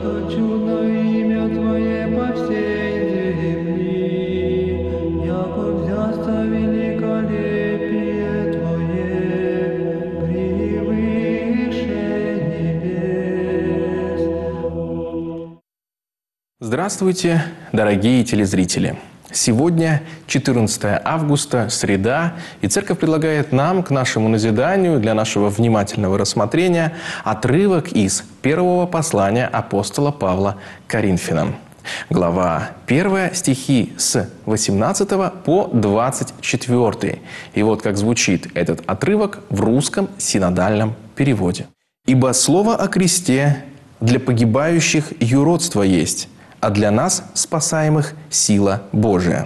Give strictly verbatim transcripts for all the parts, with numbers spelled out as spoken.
что чудно имя Твое по всей земли, яко взяться великолепие Твое превыше небес. Здравствуйте, дорогие телезрители! Сегодня четырнадцатое августа, среда, и Церковь предлагает нам к нашему назиданию, для нашего внимательного рассмотрения, отрывок из первого послания апостола Павла к Коринфянам. Глава первая, стихи с восемнадцатого по двадцать четвёртый. И вот как звучит этот отрывок в русском синодальном переводе. «Ибо слово о кресте для погибающих юродство есть, а для нас, спасаемых, сила Божия.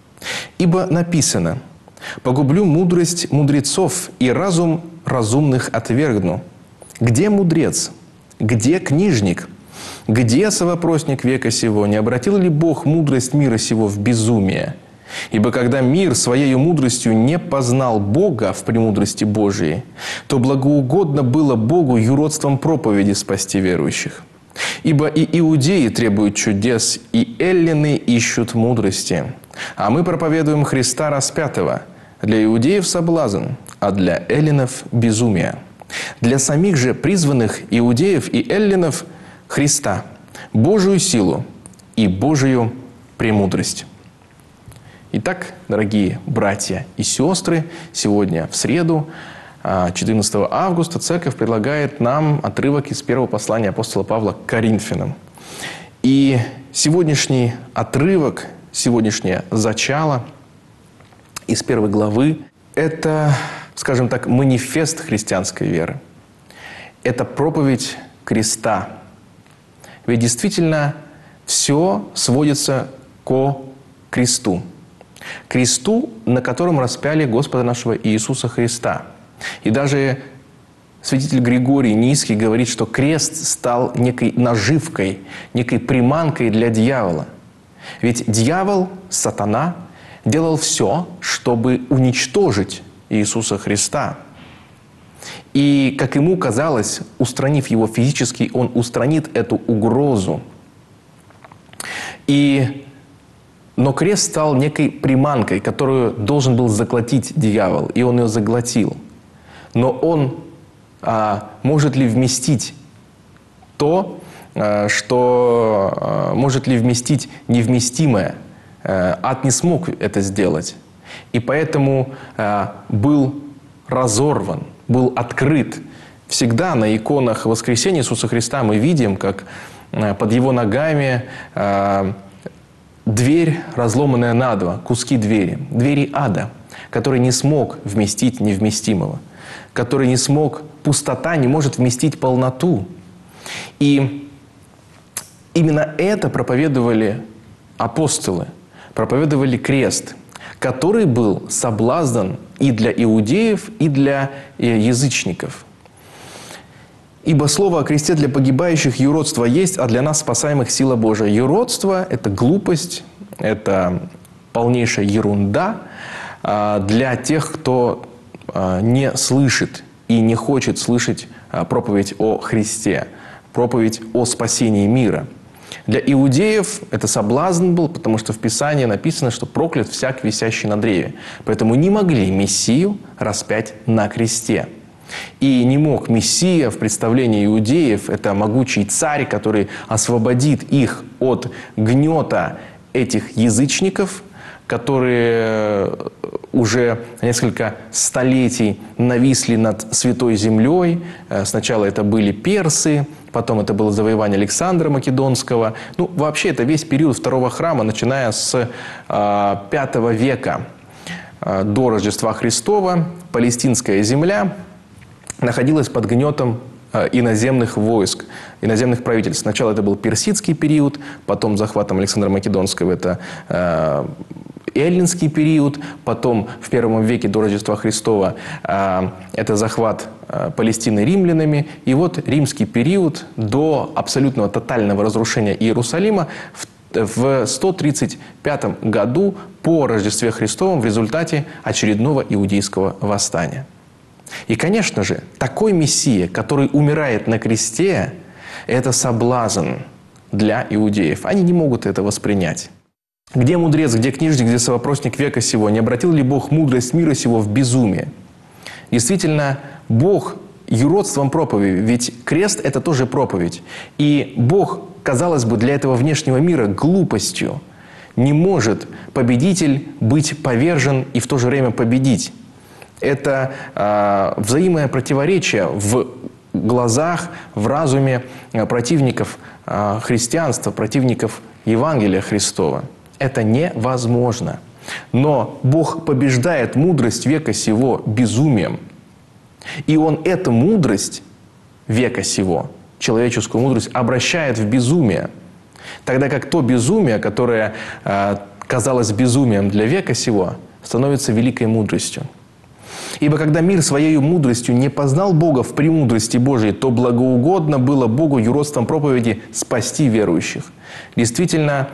Ибо написано: «Погублю мудрость мудрецов, и разум разумных отвергну». Где мудрец? Где книжник? Где совопросник века сего? Не обратил ли Бог мудрость мира сего в безумие? Ибо когда мир своею мудростью не познал Бога в премудрости Божией, то благоугодно было Богу юродством проповеди спасти верующих. Ибо и иудеи требуют чудес, и эллины ищут мудрости. А мы проповедуем Христа распятого. Для иудеев соблазн, а для эллинов безумие. Для самих же призванных иудеев и эллинов Христа, Божию силу и Божию премудрость». Итак, дорогие братья и сестры, сегодня в среду, четырнадцатого августа, Церковь предлагает нам отрывок из первого послания апостола Павла к Коринфянам. И сегодняшний отрывок, сегодняшнее зачало из первой главы – это, скажем так, манифест христианской веры. Это проповедь креста. Ведь действительно все сводится ко кресту. Кресту, на котором распяли Господа нашего Иисуса Христа. И даже святитель Григорий Низкий говорит, что крест стал некой наживкой, некой приманкой для дьявола. Ведь дьявол, сатана, делал все, чтобы уничтожить Иисуса Христа. И, как ему казалось, устранив его физически, он устранит эту угрозу. И... Но крест стал некой приманкой, которую должен был заглотить дьявол, и он ее заглотил. Но он а, может ли вместить то, а, что а, может ли вместить невместимое? А, ад не смог это сделать. И поэтому а, был разорван, был открыт. Всегда на иконах воскресения Иисуса Христа мы видим, как а, под его ногами а, дверь, разломанная надвое, куски двери, двери ада, который не смог вместить невместимого, который не смог, пустота не может вместить полноту. И именно это проповедовали апостолы, проповедовали крест, который был соблазн и для иудеев, и для язычников. «Ибо слово о кресте для погибающих юродство есть, а для нас, спасаемых, сила Божия». Юродство – это глупость, это полнейшая ерунда для тех, кто не слышит и не хочет слышать проповедь о Христе, проповедь о спасении мира. Для иудеев это соблазн был, потому что в Писании написано, что проклят всяк, висящий на древе. Поэтому не могли Мессию распять на кресте. И не мог Мессия в представлении иудеев, это могучий царь, который освободит их от гнета этих язычников, которые уже несколько столетий нависли над Святой Землей. Сначала это были персы, потом это было завоевание Александра Македонского. Ну, вообще, это весь период Второго храма, начиная с э, пятого века э, до Рождества Христова. Палестинская земля находилась под гнетом иноземных войск, иноземных правительств. Сначала это был персидский период, потом захватом Александра Македонского это э, эллинский период, потом в первом веке до Рождества Христова э, это захват э, Палестины римлянами. И вот римский период до абсолютного тотального разрушения Иерусалима в в сто тридцать пятом году по Рождестве Христовом в результате очередного иудейского восстания. И, конечно же, такой Мессия, который умирает на кресте, это соблазн для иудеев. Они не могут это воспринять. Где мудрец, где книжник, где совопросник века сего? Не обратил ли Бог мудрость мира сего в безумие? Действительно, Бог юродством проповеди, ведь крест – это тоже проповедь. И Бог, казалось бы, для этого внешнего мира глупостью не может победитель быть повержен и в то же время победить. Это э, взаимное противоречие в глазах, в разуме противников э, христианства, противников Евангелия Христова. Это невозможно. Но Бог побеждает мудрость века сего безумием. И Он эту мудрость века сего, человеческую мудрость, обращает в безумие. Тогда как то безумие, которое э, казалось безумием для века сего, становится великой мудростью. Ибо когда мир своей мудростью не познал Бога в премудрости Божией, то благоугодно было Богу юродством проповеди спасти верующих. Действительно,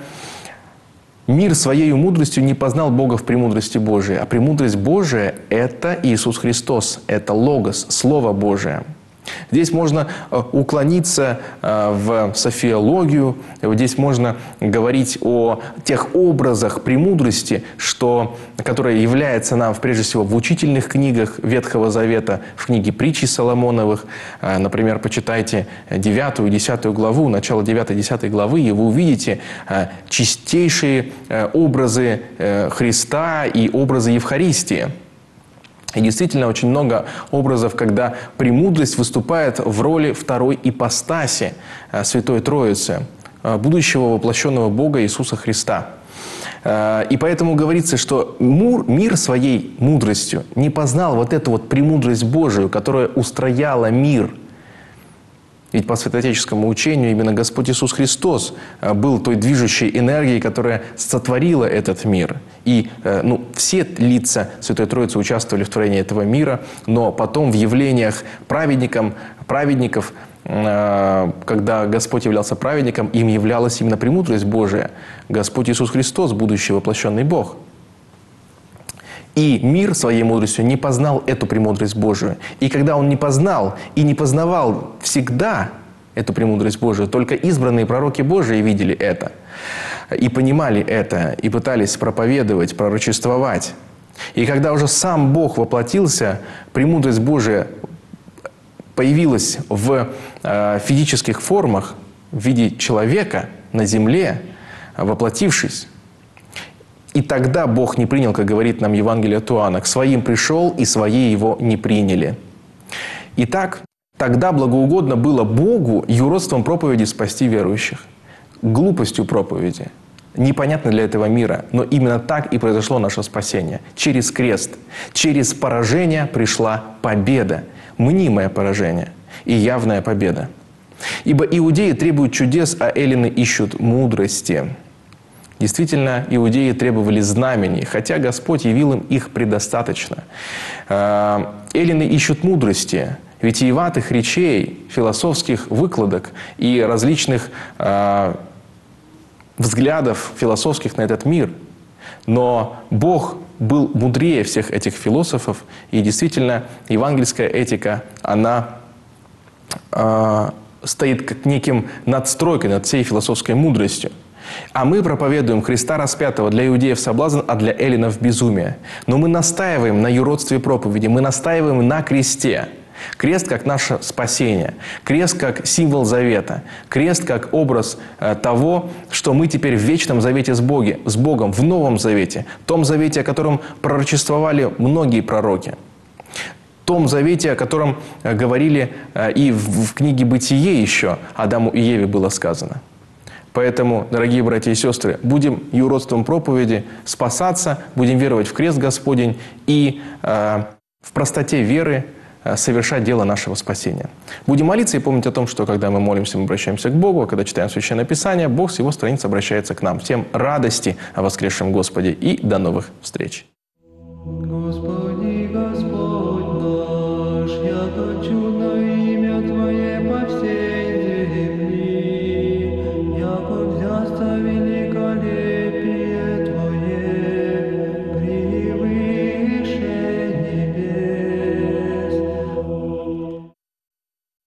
мир своей мудростью не познал Бога в премудрости Божией. А премудрость Божия – это Иисус Христос, это Логос, Слово Божие. Здесь можно уклониться в софиологию, здесь можно говорить о тех образах премудрости, что, которые являются нам, прежде всего, в учительных книгах Ветхого Завета, в книге притчи Соломоновых. Например, почитайте девятую и десятую главу, начало девятой и десятой главы, и вы увидите чистейшие образы Христа и образы Евхаристии. И действительно очень много образов, когда премудрость выступает в роли второй ипостаси Святой Троицы, будущего воплощенного Бога Иисуса Христа. И поэтому говорится, что мир своей мудростью не познал вот эту вот премудрость Божию, которая устрояла мир. Ведь по святоотеческому учению именно Господь Иисус Христос был той движущей энергией, которая сотворила этот мир. И ну, все лица Святой Троицы участвовали в творении этого мира, но потом в явлениях праведникам, праведников, когда Господь являлся праведником, им являлась именно премудрость Божия. Господь Иисус Христос, будущий воплощенный Бог. И мир своей мудростью не познал эту премудрость Божию. И когда он не познал и не познавал всегда эту премудрость Божию, только избранные пророки Божии видели это, и понимали это, и пытались проповедовать, пророчествовать. И когда уже сам Бог воплотился, премудрость Божия появилась в э, физических формах, в виде человека на земле, воплотившись. И тогда Бог не принял, как говорит нам Евангелие от Иоанна, к своим пришел, и свои его не приняли. Итак, тогда благоугодно было Богу юродством проповеди спасти верующих, глупостью проповеди, непонятно для этого мира, но именно так и произошло наше спасение. Через крест, через поражение пришла победа, мнимое поражение и явная победа. Ибо иудеи требуют чудес, а эллины ищут мудрости. Действительно, иудеи требовали знамений, хотя Господь явил им их предостаточно. Эллины ищут мудрости, витиеватых речей, философских выкладок и различных э, взглядов философских на этот мир. Но Бог был мудрее всех этих философов, и действительно евангельская этика, она э, стоит как неким надстройкой над всей философской мудростью. А мы проповедуем Христа распятого для иудеев соблазн, а для эллинов безумие. Но мы настаиваем на юродстве проповеди, мы настаиваем на кресте. Крест как наше спасение, крест как символ завета, крест как образ э, того, что мы теперь в вечном завете с, Боги, с Богом, в новом завете, том завете, о котором пророчествовали многие пророки, том завете, о котором э, говорили э, и в, в книге «Бытие» еще Адаму и Еве было сказано. Поэтому, дорогие братья и сестры, будем юродством проповеди спасаться, будем веровать в крест Господень и э, в простоте веры совершать дело нашего спасения. Будем молиться и помнить о том, что когда мы молимся, мы обращаемся к Богу, а когда читаем Священное Писание, Бог с Его страниц обращается к нам. Всем радости о воскресшем Господе и до новых встреч!